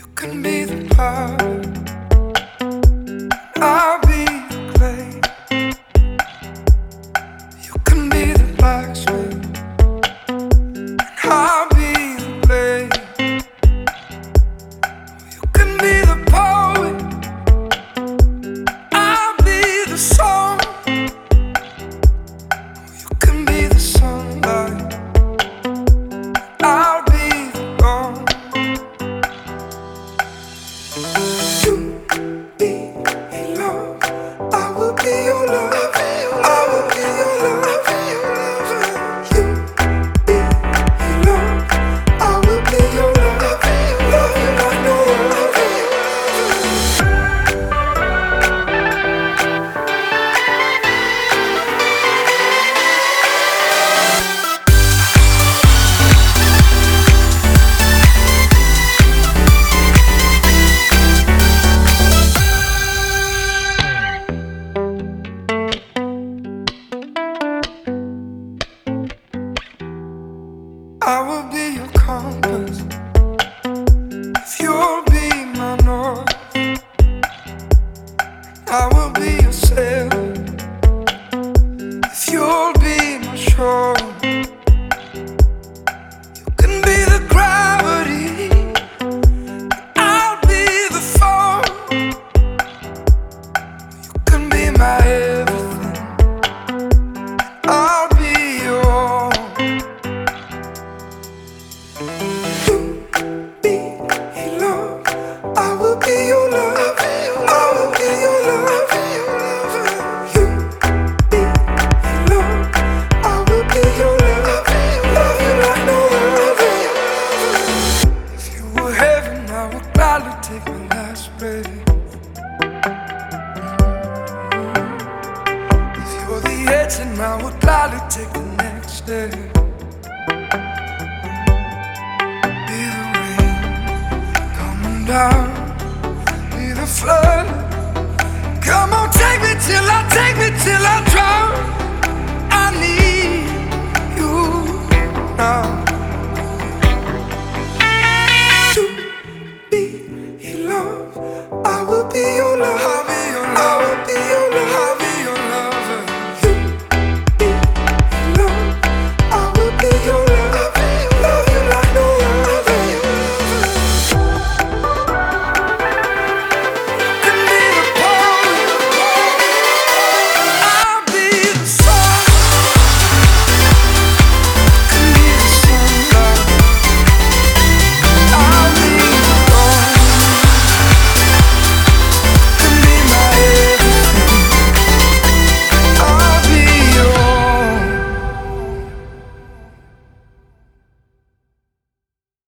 can be the power, I'll be the clay. You can be the blacksmith, and I'll be the blade. You can be the poet, I'll be the song. You can be the sunlight, I'll be the dawn. You be love, I will be your love. I will be your love. You be love, I will be your love. Love you like no other. I will be your compass, if you'll be my north. I will be your sailor, if you'll be my shore. You can be the gravity, I'll be the fall. You can be my everything, I'll be your all. You be love, I will be your love. I will be your love. You be love, I will be your love. Love you like no other. If you were heaven, I would gladly take my last breath. If you're the edge, then I would gladly take the next step. Be the rain coming down, be the flood. Come on, take me till I drown. I need you now. To be love, I will be your love.